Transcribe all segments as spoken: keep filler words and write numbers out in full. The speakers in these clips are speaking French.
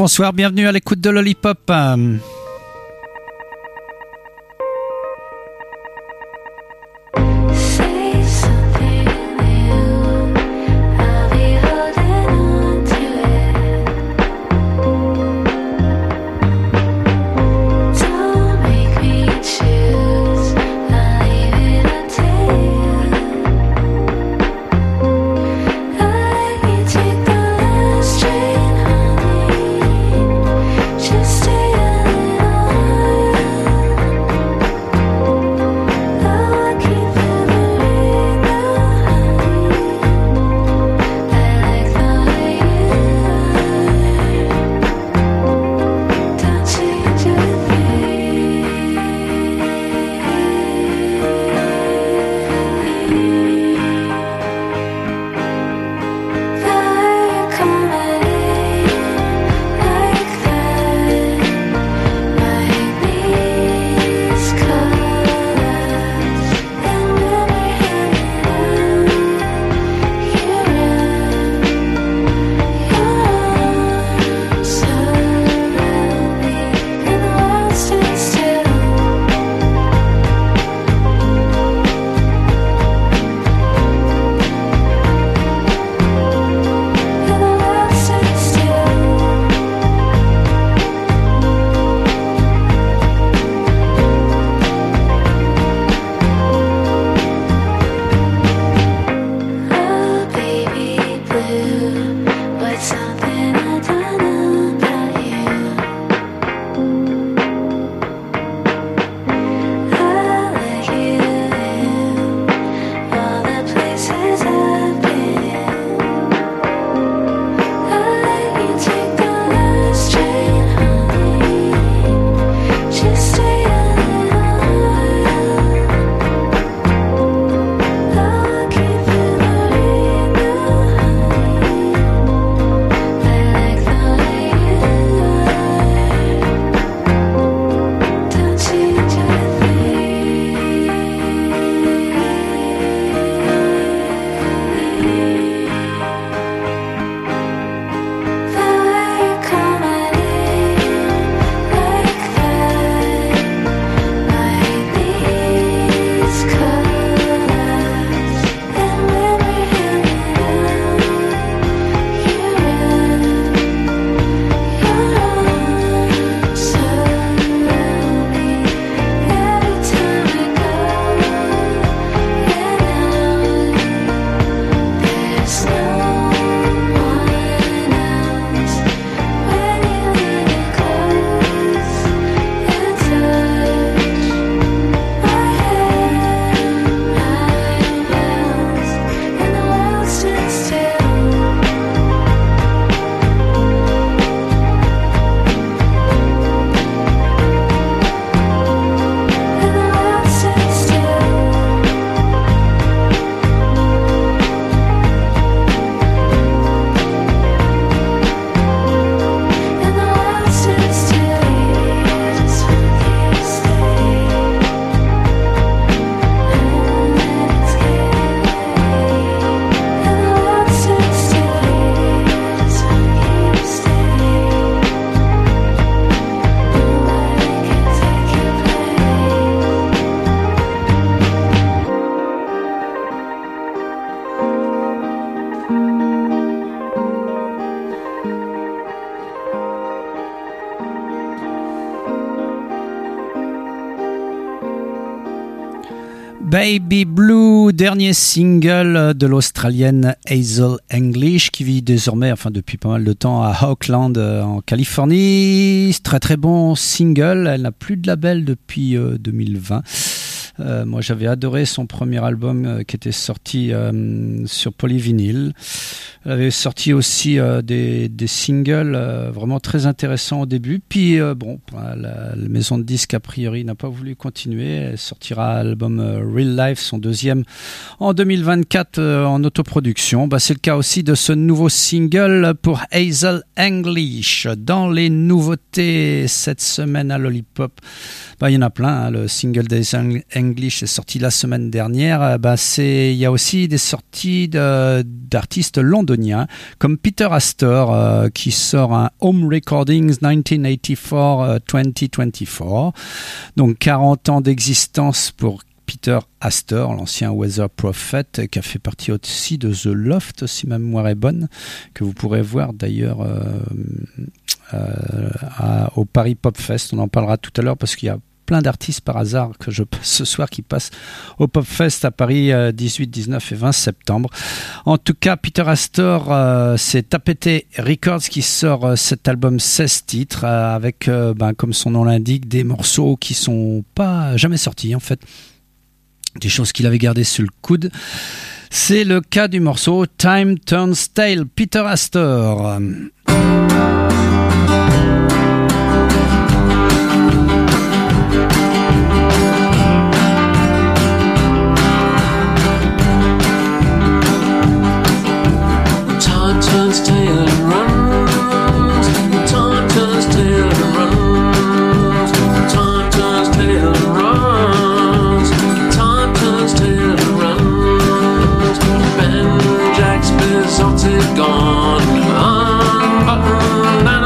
bonsoir, bienvenue à l'écoute de Lollipop. Euh... Baby Blue, dernier single de l'Australienne Hazel English qui vit désormais, enfin depuis pas mal de temps, à Oakland en Californie. Très très bon single, elle n'a plus de label depuis euh, deux mille vingt. Euh, moi j'avais adoré son premier album euh, qui était sorti euh, sur Polyvinyl. Elle avait sorti aussi euh, des, des singles euh, vraiment très intéressants au début. Puis euh, bon, la, la maison de disques a priori n'a pas voulu continuer. Elle sortira l'album euh, Real Life, son deuxième, en deux mille vingt-quatre euh, en autoproduction. Bah, c'est le cas aussi de ce nouveau single pour Hazel English. Dans les nouveautés cette semaine à Lollipop, bah, il y en a plein. Hein. Le single d'Hazel English est sorti la semaine dernière, euh, bah c'est, il y a aussi des sorties de, d'artistes londoniens comme Peter Astor euh, qui sort un Home Recordings dix-neuf quatre-vingt-quatorze vingt vingt-quatre. Donc quarante ans d'existence pour Peter Astor, l'ancien Weather Prophet, qui a fait partie aussi de The Loft, si ma mémoire est bonne, que vous pourrez voir d'ailleurs euh, euh, à, au Paris Pop Fest. On en parlera tout à l'heure parce qu'il y a plein d'artistes par hasard que je passe ce soir qui passent au Pop Fest à Paris euh, dix-huit, dix-neuf et vingt septembre. En tout cas, Peter Astor, euh, c'est Tapete Records qui sort euh, cet album seize titres euh, avec, euh, ben, comme son nom l'indique, des morceaux qui sont pas jamais sortis en fait. Des choses qu'il avait gardées sur le coude. C'est le cas du morceau Time Turns Tail, Peter Astor. Time turns tail and runs. Time turns tail and runs. Time turns tail and runs. Time turns tail and runs. Ben Jack's besotted gone. Unbuttoned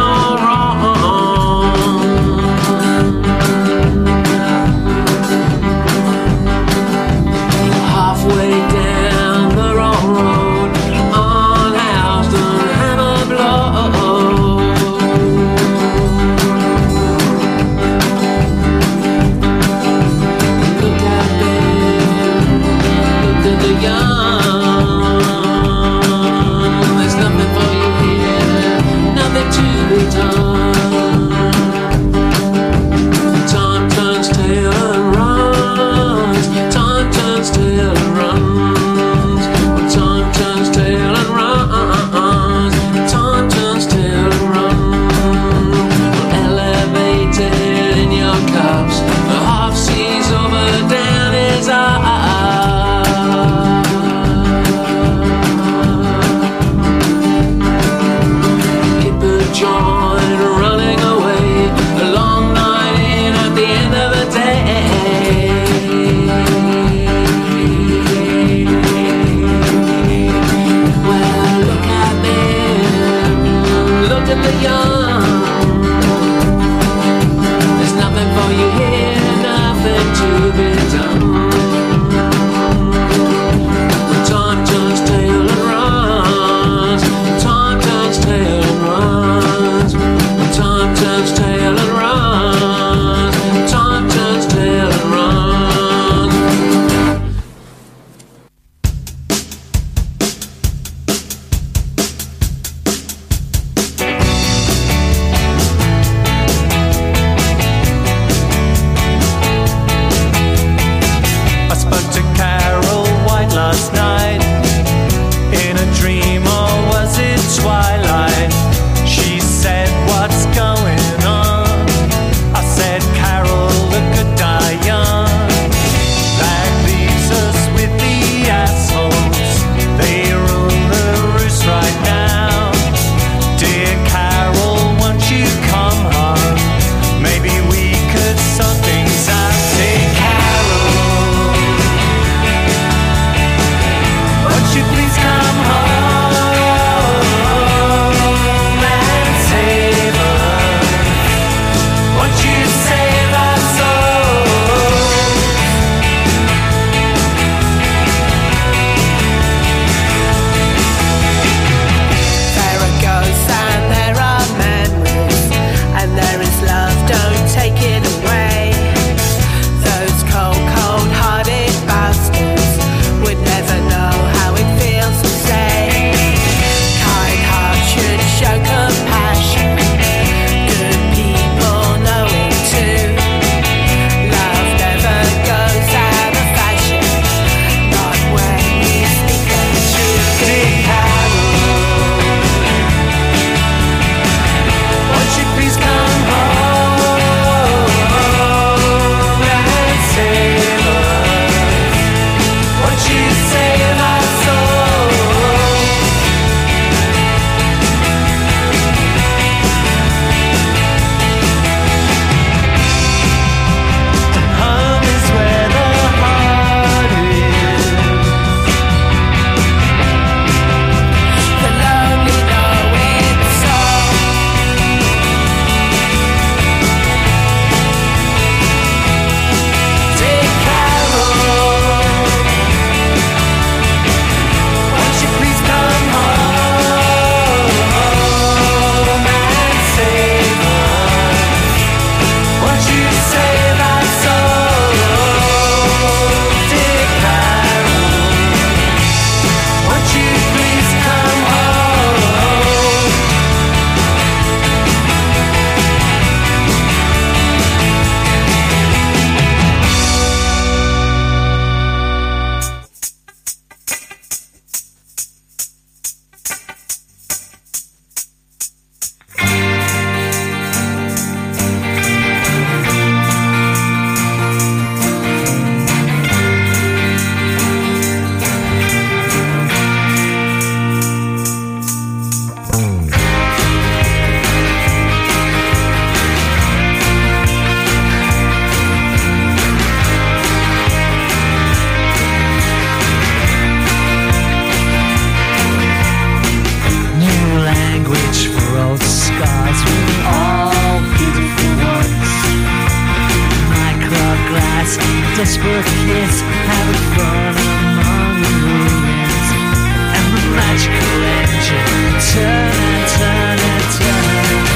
last desperate kiss, having fun among the ruins, and the magical engine turn and turn and turn.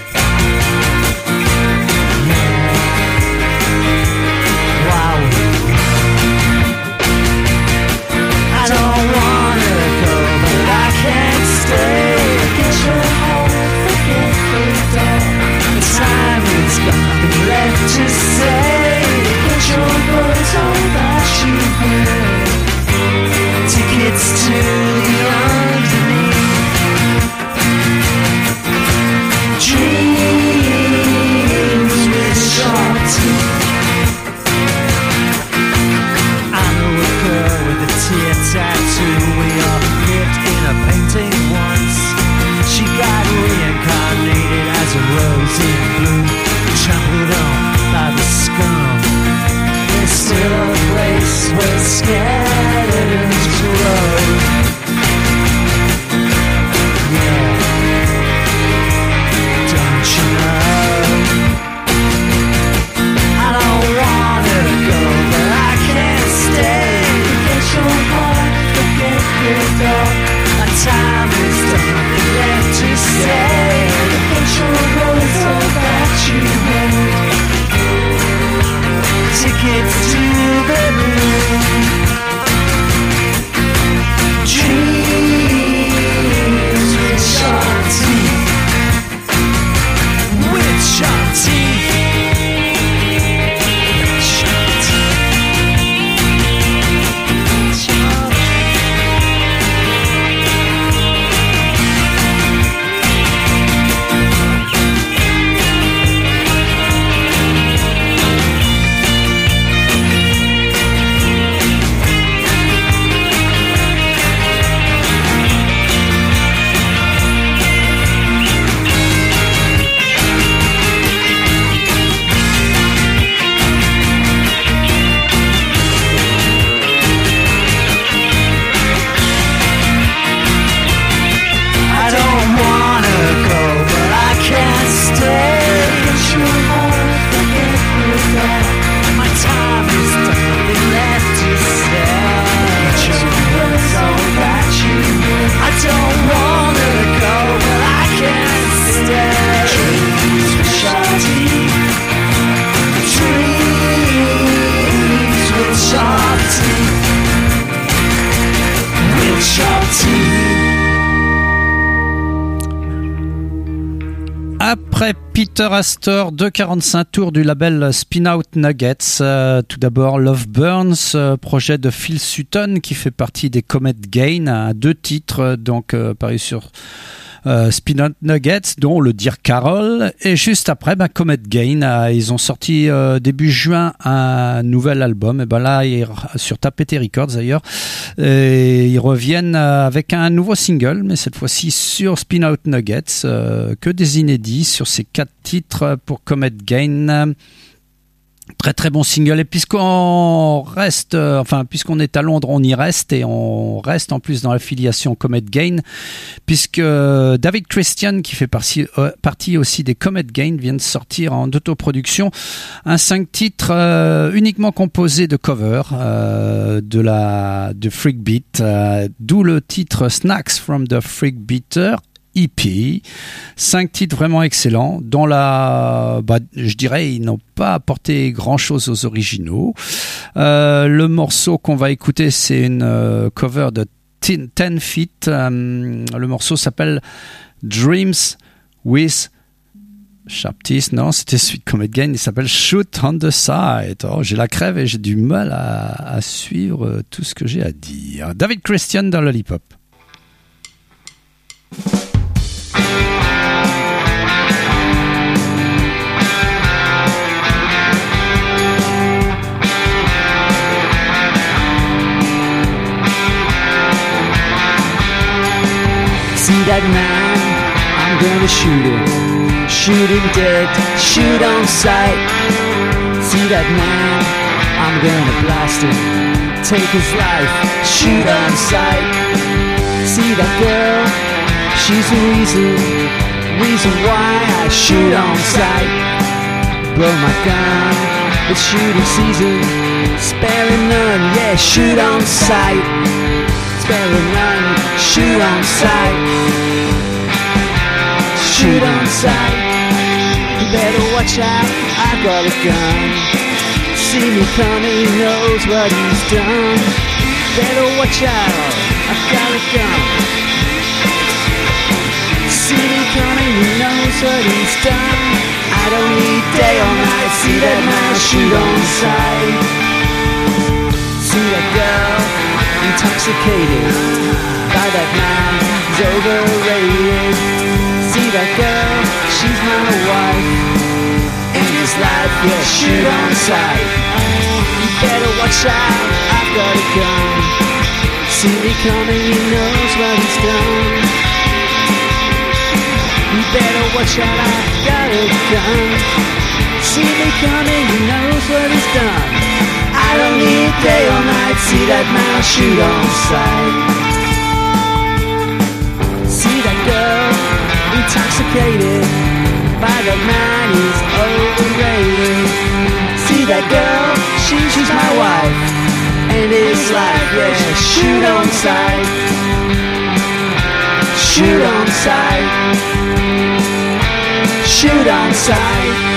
Yeah. Wow. I don't wanna go, but I can't stay. Get your heart, forget the door. The time is gone, nothing left to say. Get your words all that you heard. Tickets to the underneath. Dreams with sharp teeth. I know a girl with a tear tattoo. We all lived in a painting once. She got reincarnated as a rose in bloom, trampled on by the scum. There's still a place where skeletons grow. Yeah, don't you know? I don't wanna go, but I can't stay. Get your heart, forget your door. My time is done, nothing left to say. Get your words all that you heard. Tickets to the moon. Dreams with sharp teeth. With sharp teeth. Sharp teeth. Sharp Après Peter Astor, deux quarante-cinq tours du label Spin Out Nuggets. Euh, tout d'abord Love Burns, euh, projet de Phil Sutton qui fait partie des Comet Gain, à deux titres donc euh, paru sur euh, Spin Out Nuggets, dont le Dear Carol. Et juste après, ben, Comet Gain, euh, ils ont sorti euh, début juin un nouvel album. Et ben là, ils, sur Tapete Records d'ailleurs, et ils reviennent avec un nouveau single, mais cette fois-ci sur Spin Out Nuggets, euh, que des inédits sur ces quatre titres pour Comet Gain. Très très bon single. Et puisqu'on reste, euh, enfin puisqu'on est à Londres, on y reste et on reste en plus dans l'affiliation Comet Gain, puisque David Christian, qui fait partie, euh, partie aussi des Comet Gain, vient de sortir en autoproduction un cinq titres euh, uniquement composé de covers euh, de la de Freak Beat, euh, d'où le titre Snacks from the Freak Beater E P. Cinq titres vraiment excellents, dont la, bah, je dirais, ils n'ont pas apporté grand-chose aux originaux. Euh, le morceau qu'on va écouter, c'est une euh, cover de Ten Feet. Euh, le morceau s'appelle Dreams with Sharp Teeth. Non, c'était celui de Comet Gain. Il s'appelle Shoot on the Side. Oh, j'ai la crève et j'ai du mal à, à suivre tout ce que j'ai à dire. David Christian dans Lollipop. See that man, I'm gonna shoot him. Shoot him dead, shoot on sight. See that man, I'm gonna blast him. Take his life, shoot on sight. See that girl, she's the reason, reason why I shoot on sight. Blow my gun, It's shooting season, sparing none, yeah, shoot on sight. Sparing none, shoot on sight. Shoot on sight. You better watch out, I've got a gun. See me coming, he knows what he's done. Better watch out, I've got a gun. See me coming, he knows what he's done. I don't need day or night, see that man shoot on sight. See that girl, intoxicated by that man, he's overrated. See that girl, she's my wife. In this life, yeah, shoot on sight. You better watch out, I've got a gun. See me coming, he knows what he's done. You better watch out, I've got a gun. See me coming, he knows what he's done. I don't need day or night, see that man shoot on sight. See that girl, intoxicated by that man, he's overrated. See that girl, she, she's my wife. And it's like, yeah, shoot on sight. Shoot on sight. Shoot on sight.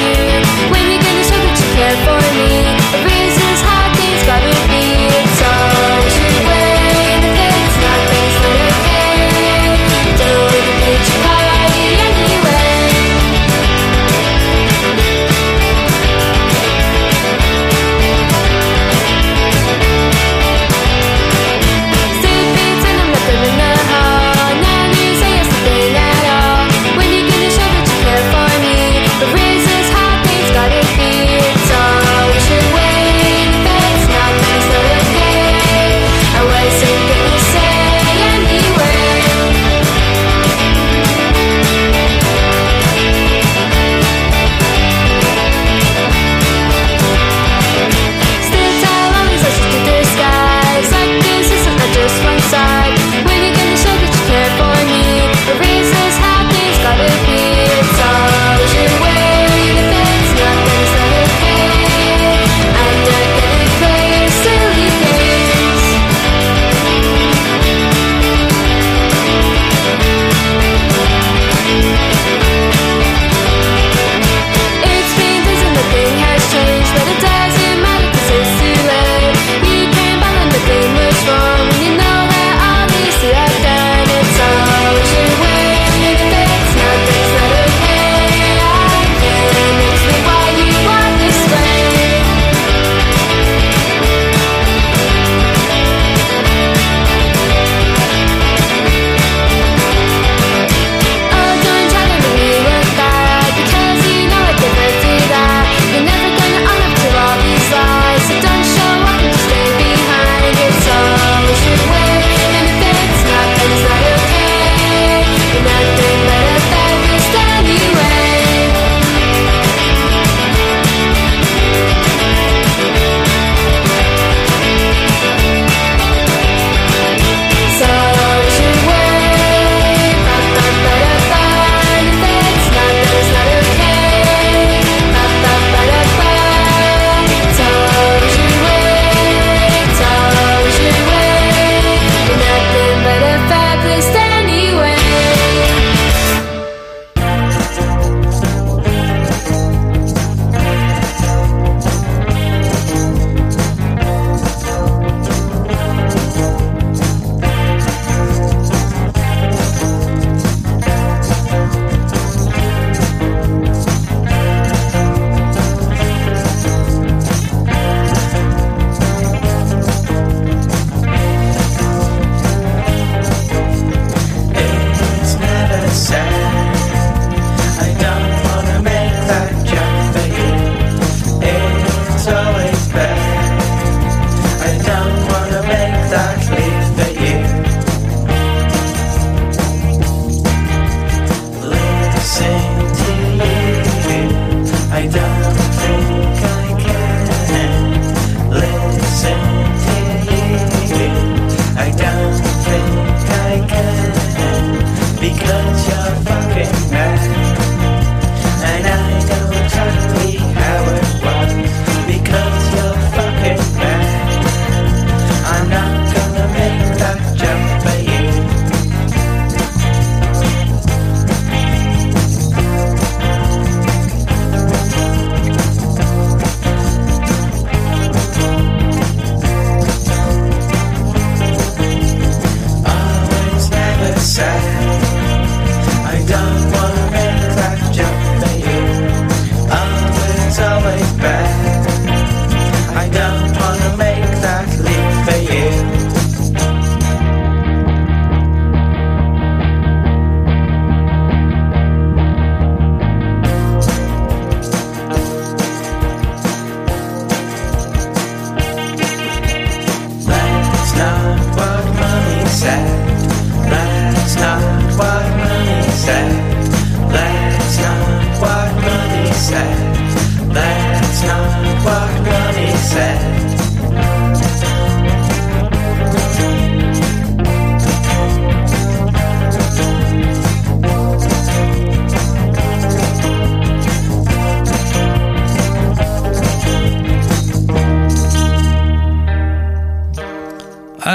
For me, the reasons how things gotta be. It's all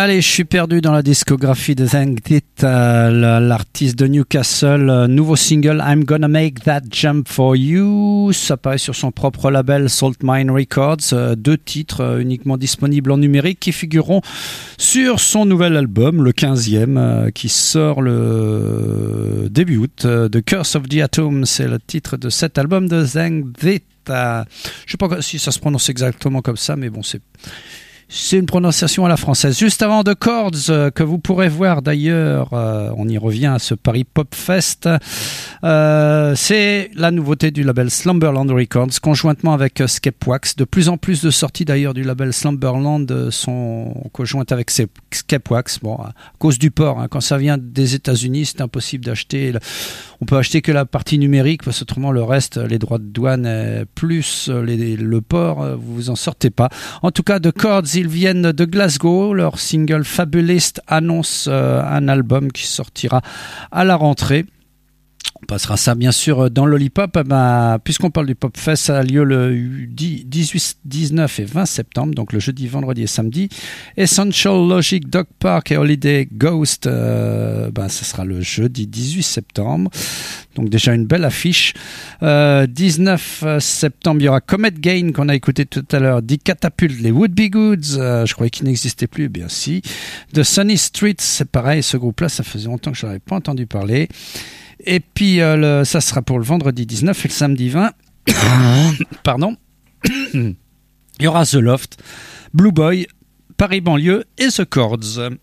Allez, je suis perdu dans la discographie de Zangtit, euh, l'artiste de Newcastle. Euh, nouveau single, I'm Gonna Make That Jump For You. Ça paraît sur son propre label Salt Mine Records. Euh, deux titres euh, uniquement disponibles en numérique qui figureront sur son nouvel album, le quinzième, euh, qui sort le début août. Euh, The Curse of the Atom, c'est le titre de cet album de Zangtit. Euh, je ne sais pas si ça se prononce exactement comme ça, mais bon, c'est... C'est une prononciation à la française. Juste avant The Chords, euh, que vous pourrez voir d'ailleurs, euh, on y revient à ce Paris Pop Fest, euh, c'est la nouveauté du label Slumberland Records, conjointement avec euh, Skepwax. De plus en plus de sorties d'ailleurs du label Slumberland euh, sont conjointes avec Skepwax. Bon, à cause du port, hein, quand ça vient des États-Unis, c'est impossible d'acheter. Le... On peut acheter que la partie numérique, parce qu'autrement le reste, les droits de douane plus les, le port, vous vous en sortez pas. En tout cas, The Chords, ils viennent de Glasgow. Leur single Fabulist annonce euh, un album qui sortira à la rentrée. On passera ça bien sûr dans Lollipop. Ben, puisqu'on parle du Pop Fest, ça a lieu le dix-huit, dix-neuf et vingt septembre, donc le jeudi, vendredi et samedi. Essential Logic, Dog Park et Holiday Ghost, euh, ben, ça sera le jeudi dix-huit septembre. Donc déjà une belle affiche. Euh, dix-neuf septembre, il y aura Comet Gain qu'on a écouté tout à l'heure. Dick Catapult, les Would Be Goods, euh, je croyais qu'ils n'existaient plus, eh bien si. The Sunny Streets, c'est pareil, ce groupe-là, ça faisait longtemps que je n'avais pas entendu parler. Et puis, euh, le, ça sera pour le vendredi dix-neuf et le samedi vingt. Pardon. Il y aura The Loft, Blue Boy, Paris Banlieue et The Chords.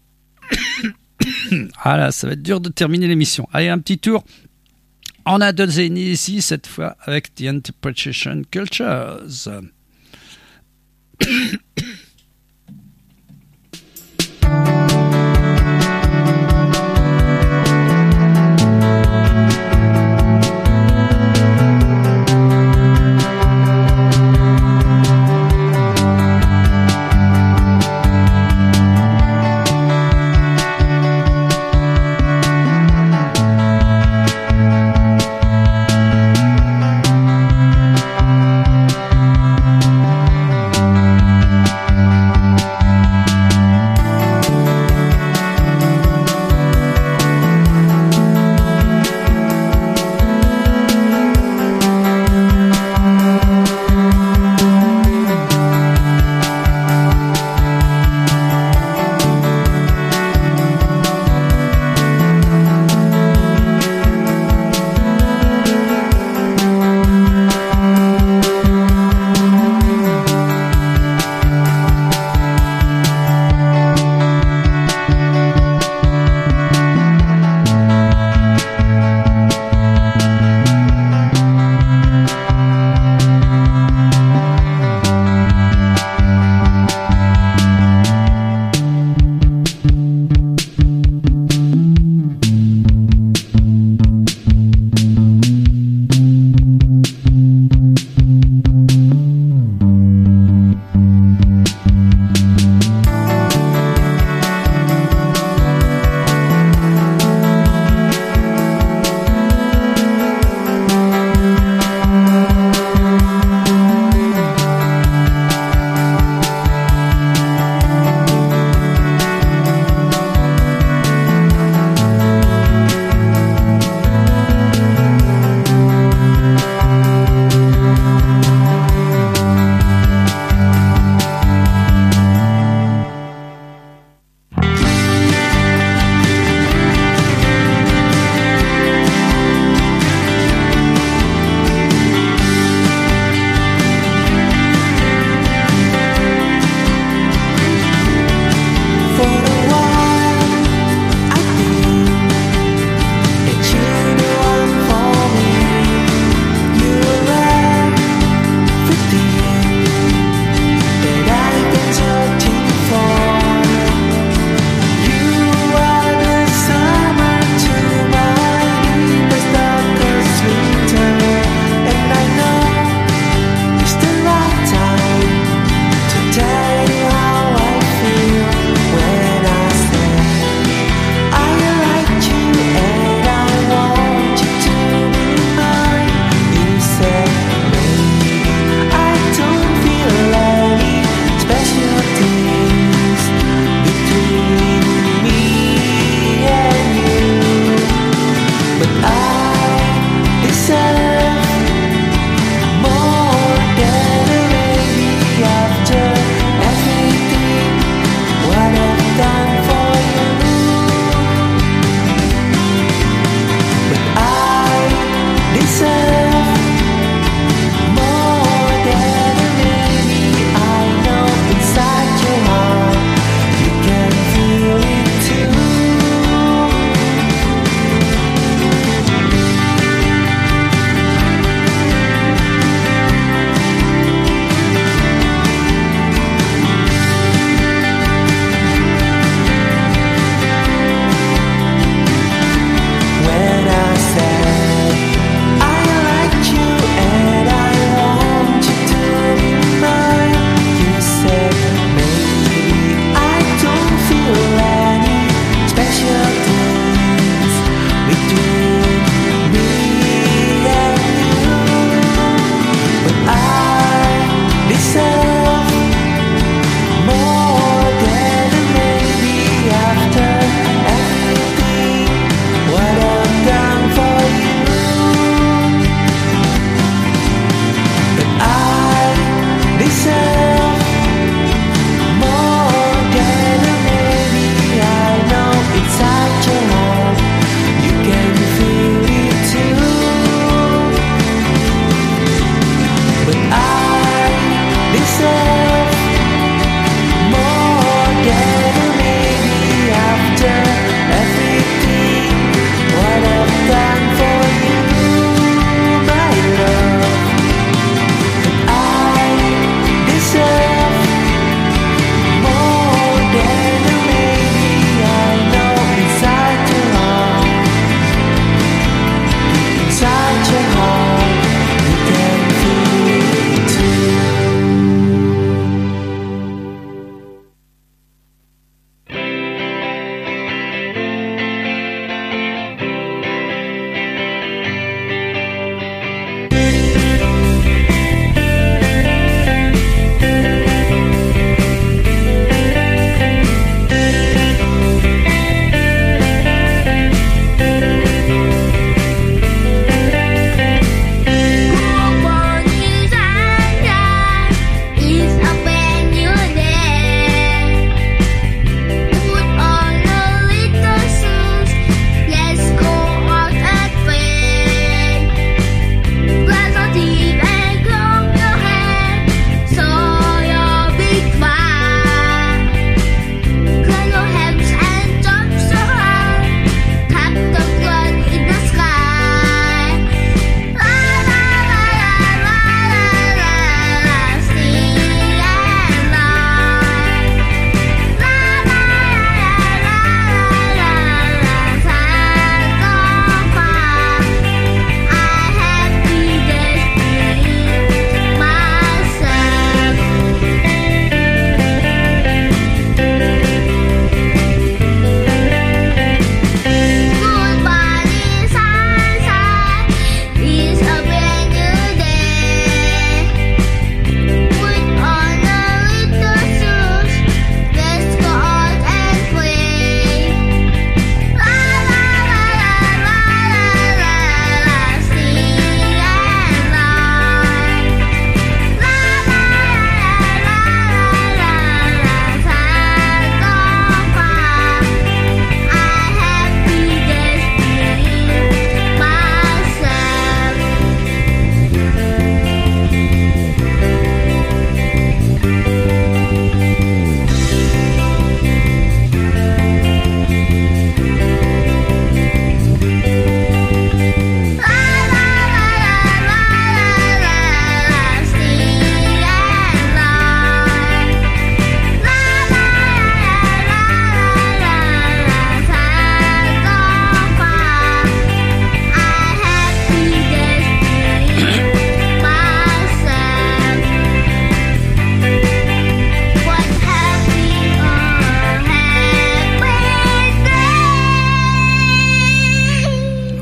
Ah là, ça va être dur de terminer l'émission. Allez, un petit tour en Indonésie, cette fois avec The Interpretation Cultures. Thank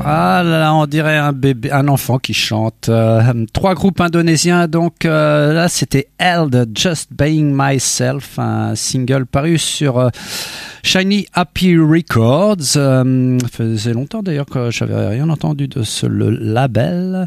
Ah là là, on dirait un bébé, un enfant qui chante. Euh, trois groupes indonésiens, donc euh, là c'était Elle de Just Being Myself, un single paru sur euh, Shiny Happy Records. Euh, ça faisait longtemps d'ailleurs que j'avais rien entendu de ce le label.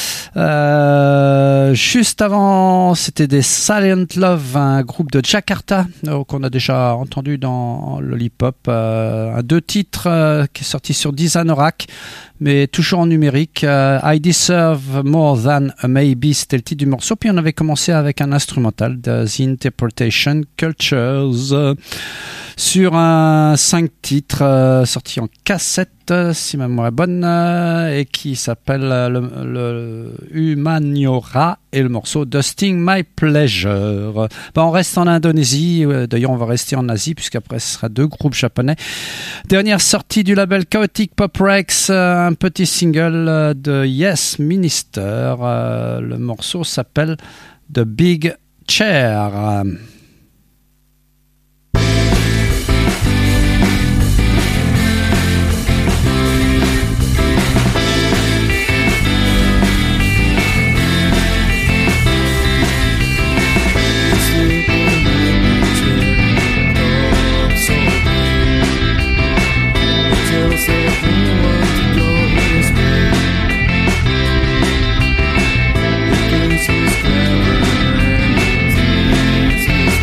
Euh, juste avant, c'était des Silent Love, un groupe de Jakarta euh, qu'on a déjà entendu dans Lollipop. Euh, un deux titres euh, qui est sorti sur Dizanorak, mais toujours en numérique. Euh, I Deserve More Than a Maybe, c'était le titre du morceau. Puis on avait commencé avec un instrumental de The Interpretation Cultures euh, sur un cinq titres euh, sorti en cassette, euh, si ma mémoire est bonne, euh, et qui s'appelle euh, le, le Humaniora et le morceau Dusting My Pleasure. Ben, on reste en Indonésie, euh, d'ailleurs on va rester en Asie puisqu'après ce sera deux groupes japonais. Dernière sortie du label Chaotic Pop Rex, euh, un petit single euh, de Yes Minister. Euh, le morceau s'appelle The Big Chair. Euh, It's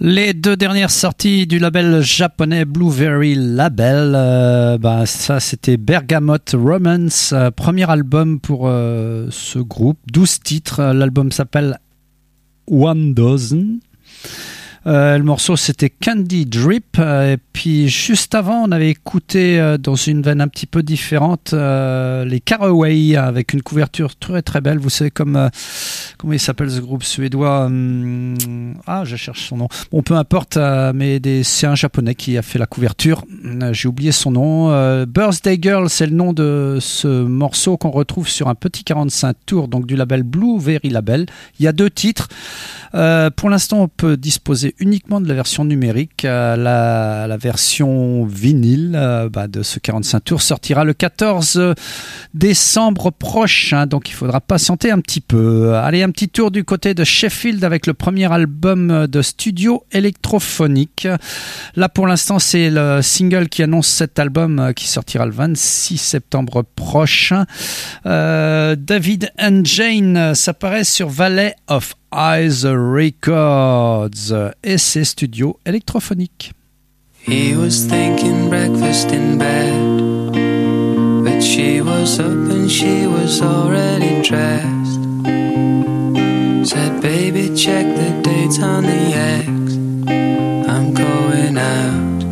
Les deux dernières sorties du label japonais Blueberry Label, euh, bah ça c'était Bergamot Romance, euh, premier album pour euh, ce groupe, douze titres. L'album s'appelle One Dozen. Euh, le morceau c'était Candy Drip, euh, et puis juste avant on avait écouté euh, dans une veine un petit peu différente euh, les Caraway avec une couverture très très belle. Vous savez comme euh, comment il s'appelle ce groupe suédois, hum, ah je cherche son nom, bon peu importe, euh, mais des, c'est un japonais qui a fait la couverture, euh, j'ai oublié son nom. euh, Birthday Girl, c'est le nom de ce morceau qu'on retrouve sur un petit quarante-cinq tours, donc du label Blueberry Label. Il y a deux titres. Euh, pour l'instant on peut disposer uniquement de la version numérique. Euh, la, la version vinyle euh, bah, de ce quarante-cinq tours sortira le quatorze décembre prochain, donc il faudra patienter un petit peu. Allez, un petit tour du côté de Sheffield avec le premier album de studio électrophonique. Là pour l'instant c'est le single qui annonce cet album euh, qui sortira le vingt-six septembre prochain. euh, David and Jane, ça paraît sur Valley of Eyes Records et c'est studio électrophonique. He was thinking breakfast in bed, but she was up and she was already dressed. Said, baby, check the dates on the X, I'm going out.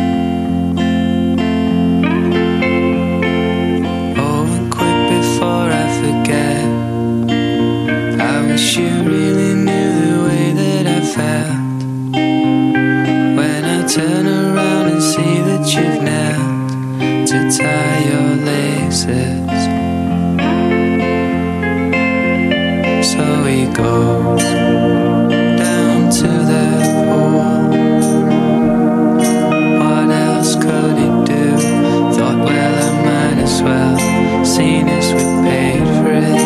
Oh, and quick before I forget, I wish you really knew the way that I felt when I turn around and see that you've knelt to tie your laces. So he goes down to the pool. What else could he do? Thought, well, I might as well, seen as we paid for it.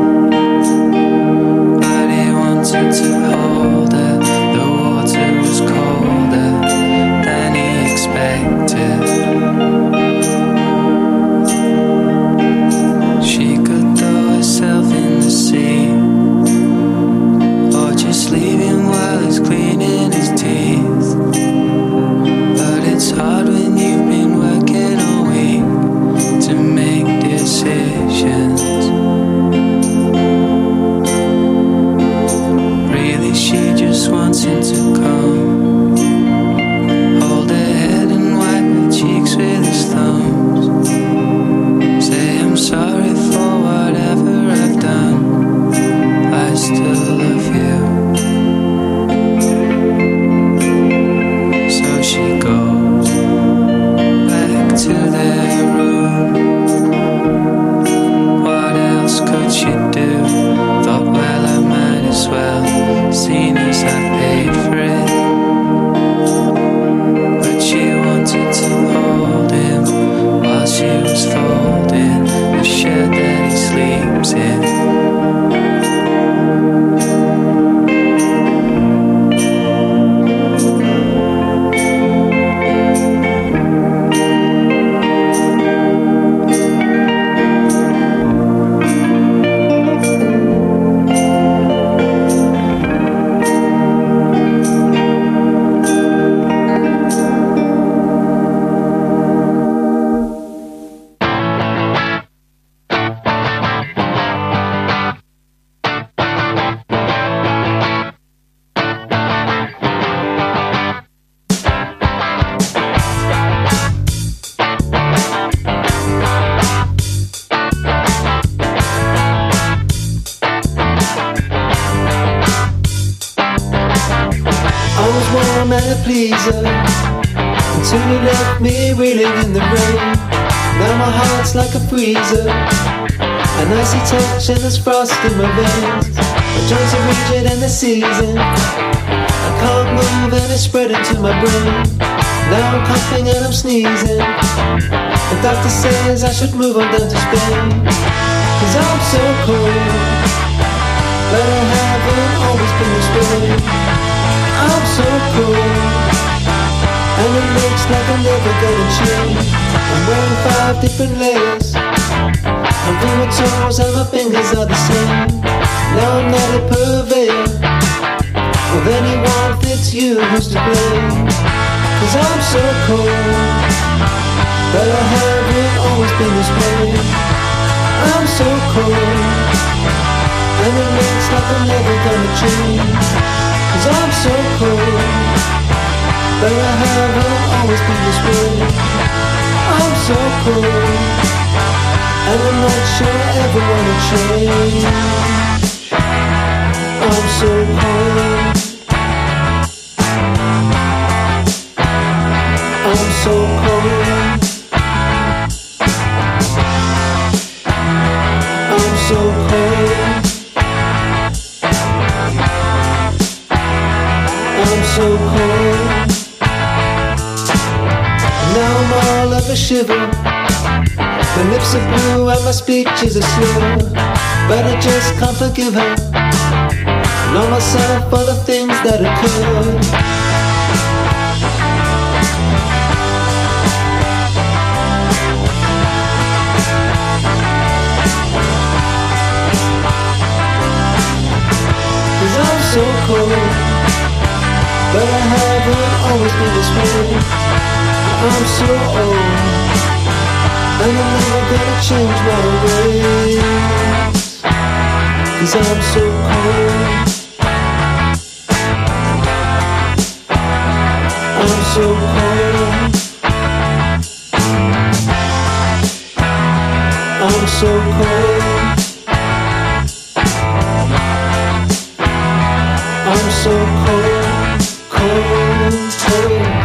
But he wanted to hold her, the water was colder than he expected. She could throw herself in the sea, or just leave him while he's cleaning his teeth. But it's hard when you've been working all week to make decisions. Really, she just wants him to come, hold her head and wipe her cheeks with his thumbs. Say, I'm sorry for whatever I've done, I still love you. So she goes back to their room. What else could she do? Thought, well, I might as well, seen as I paid for it. But she wanted to hold him while she was folding the shed that he sleeps in. Pleaser until you left me reeling in the rain. Now my heart's like a freezer, an icy touch and there's frost in my veins. My joints are rigid and they're seasoned, I can't move and it's spreading to my brain. Now I'm coughing and I'm sneezing, the doctor says I should move on down to Spain. Cause I'm so cold, but I haven't always been this way. I'm so cold, and it looks like I'm never gonna change. I'm wearing five different layers, my fingertoes and my fingers are the same. Now I'm not a purveyor of any warmth, it's you who I'm so cold, and it looks like I'm never gonna change. Cause I'm so cold, but I haven't always been this way. I'm so cold, and I'm not sure I ever wanna change. I'm so cold, I'm so cold, I'm so cold, I'm so cold. Now I'm all of a shiver. My lips are blue and my speech is a slur, but I just can't forgive her. I know myself for the things that occurred. Cause I'm so cold, but I haven't always been this way. I'm so old, and I'm never gonna change my ways. Cause I'm so cold, I'm so cold, I'm so cold, I'm so cold, cold, cold.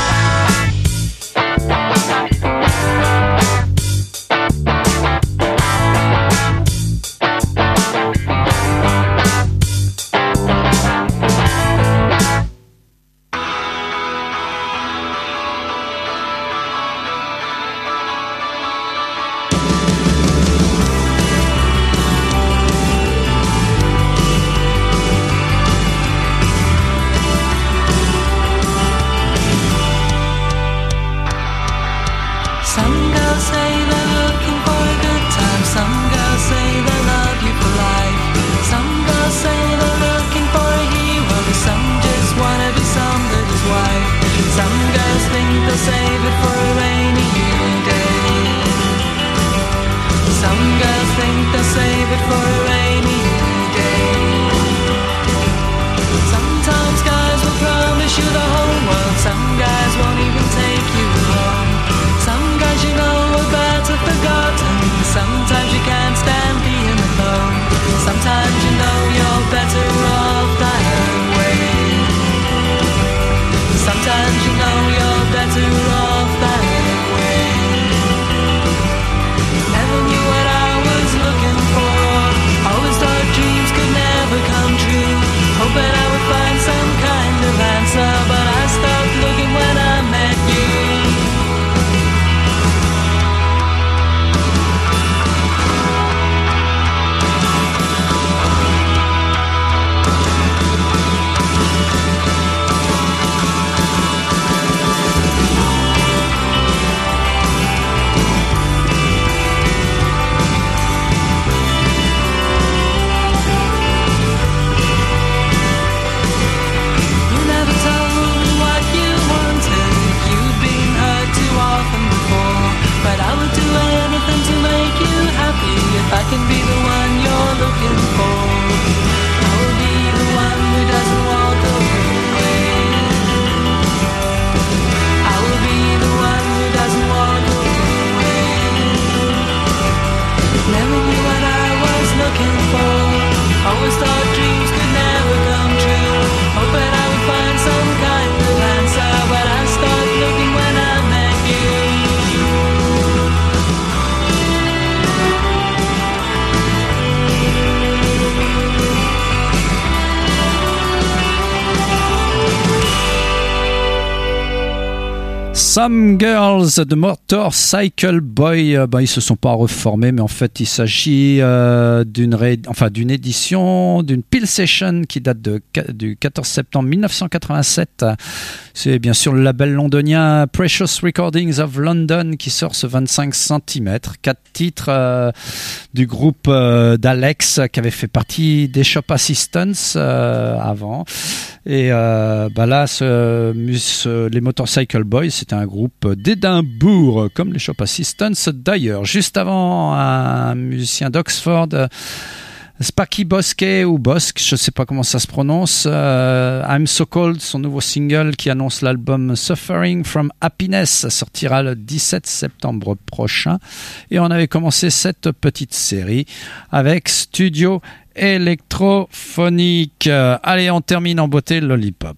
Some Girls de Motorcycle Boy, euh, ben, ils se sont pas reformés, mais en fait il s'agit euh, d'une ré... enfin, d'une édition d'une Peel Session qui date de, du quatorze septembre mille neuf cent quatre-vingt-sept. C'est bien sûr le label londonien Precious Recordings of London qui sort ce vingt-cinq centimètres. Quatre titres euh, du groupe euh, d'Alex qui avait fait partie des Shop Assistants euh, avant. Et euh, bah là, ce, ce, les Motorcycle Boys, c'était un un groupe d'Édimbourg, comme les Shop Assistants d'ailleurs. Juste avant, un musicien d'Oxford, Sparky Bosque ou Bosque, je ne sais pas comment ça se prononce, euh, I'm So Cold, son nouveau single qui annonce l'album Suffering From Happiness, ça sortira le dix-sept septembre prochain. Et on avait commencé cette petite série avec Studio Électrophonique. Euh, allez, on termine en beauté, Lollipop.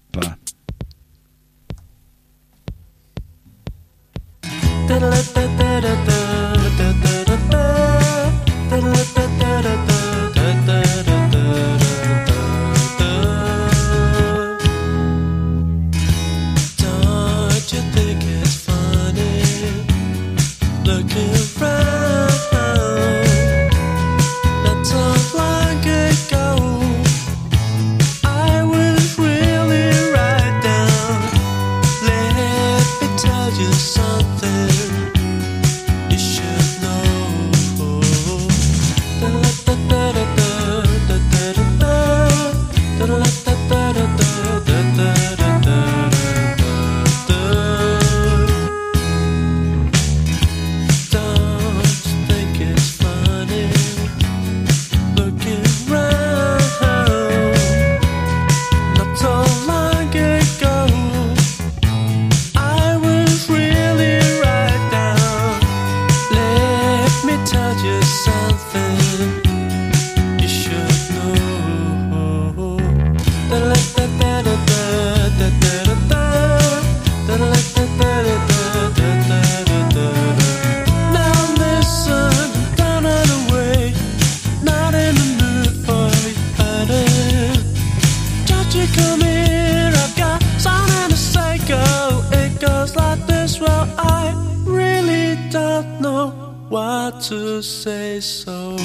To say so.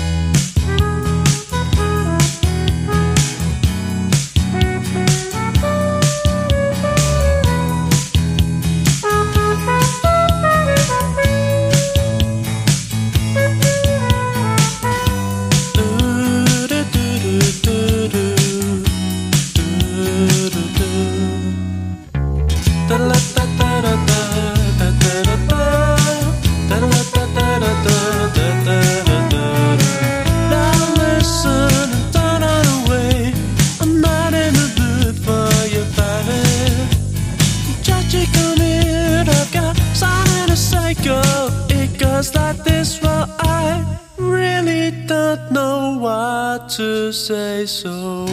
To say so.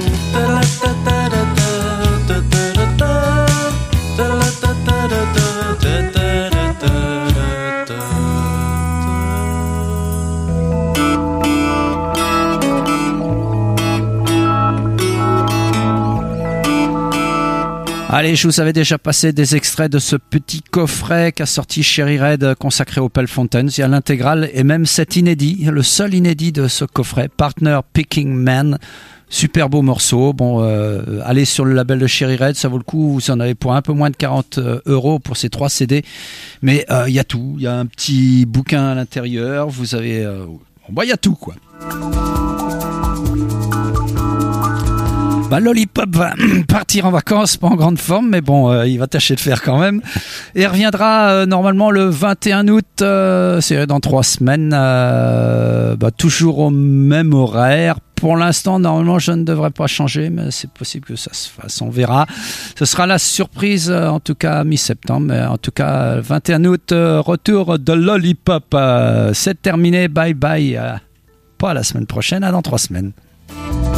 Allez, je vous avais déjà passé des extraits de ce petit coffret qu'a sorti Cherry Red consacré aux Pale Fountains. Il y a l'intégrale et même cet inédit, le seul inédit de ce coffret, Partner Picking Man. Super beau morceau. Bon, euh, allez sur le label de Cherry Red, ça vaut le coup. Vous en avez pour un peu moins de quarante euros pour ces trois C D. Mais il euh, y a tout. Il y a un petit bouquin à l'intérieur. Vous avez... Euh, bon, il y a tout, quoi. Bah, Lollipop va partir en vacances, pas en grande forme, mais bon, euh, il va tâcher de faire quand même. Et il reviendra euh, normalement le vingt et un août, euh, c'est dans trois semaines, euh, bah, toujours au même horaire. Pour l'instant, normalement, je ne devrais pas changer, mais c'est possible que ça se fasse, on verra. Ce sera la surprise, euh, en tout cas mi-septembre, mais en tout cas vingt et un août, euh, retour de Lollipop. Euh, c'est terminé, bye bye. Euh, pas la semaine prochaine, à dans trois semaines.